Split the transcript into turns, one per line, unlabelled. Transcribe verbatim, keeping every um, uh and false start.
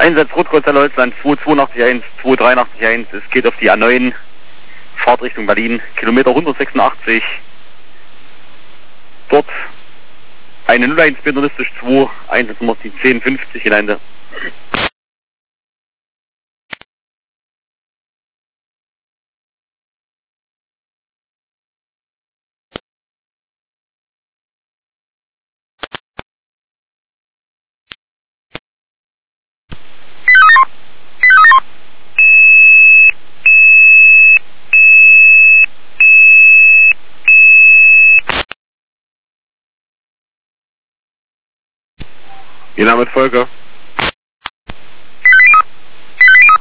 Einsatz Rotkreuzer Holzland zwei zwei acht eins, zwei drei acht eins. Es geht auf die A neun, Fahrt Richtung Berlin, Kilometer hundertsechsundachtzig. Dort eine null eins Binderistisch zwei, Einsatznummer die zehn fünfzig Gelände.
Ihr Name ist Volker.